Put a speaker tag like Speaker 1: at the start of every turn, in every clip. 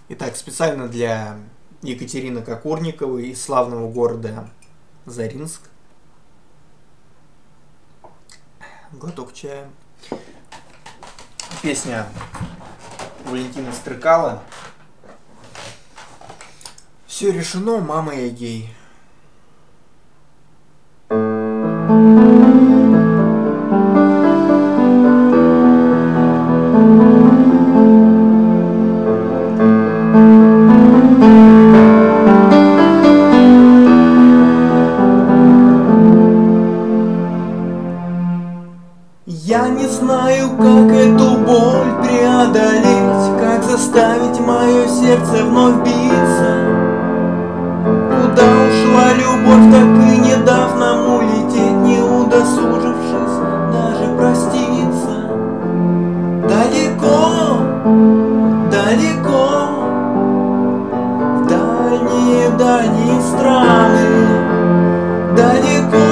Speaker 1: Итак, специально для Екатерины Кокорниковой из славного города Заринск. Глоток чая. Песня Валентина Стрыкало. Все решено, мама, я гей.
Speaker 2: Я не знаю, как эту боль преодолеть, как заставить мое сердце вновь биться. Куда ушла любовь, так и не дав нам улететь, не удосужившись даже проститься. Далеко, далеко, в дальние страны. Далеко,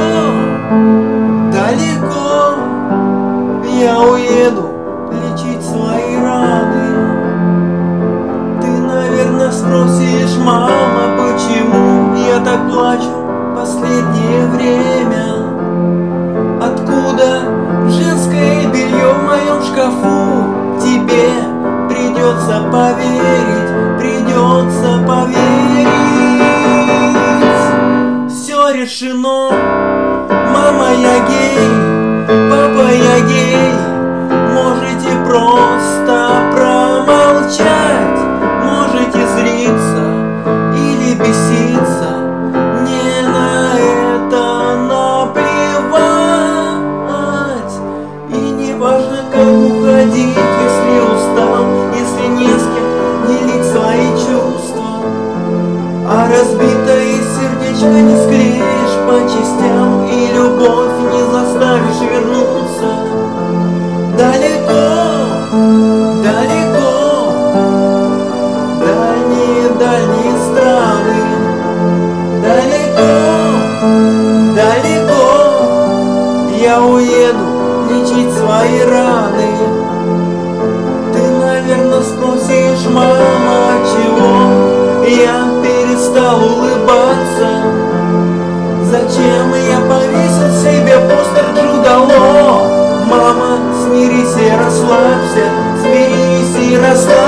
Speaker 2: далеко я уеду лечить свои раны. Ты, наверное, спросишь, мама, почему я так плачу в последнее время? Откуда женское белье в моем шкафу? Тебе придется поверить, придется поверить. Все решено, мама, я гей, папа, я гей. Можете просто промолчать, можете злиться или беситься, мне на это наплевать. И не важно, как уходить, если устал, если не с кем делить свои чувства. А разбитое сердечко не склеишь по частям, и любовь не заставишь вернуться. Далеко, далеко, дальние страны. Далеко, далеко я уеду лечить свои раны. Ты, наверное, спросишь, мама, чего я перестал улыбаться? Зачем я повесил себе постер Джуда Ло? Мама, смирись и расслабься, смирись и расслабься.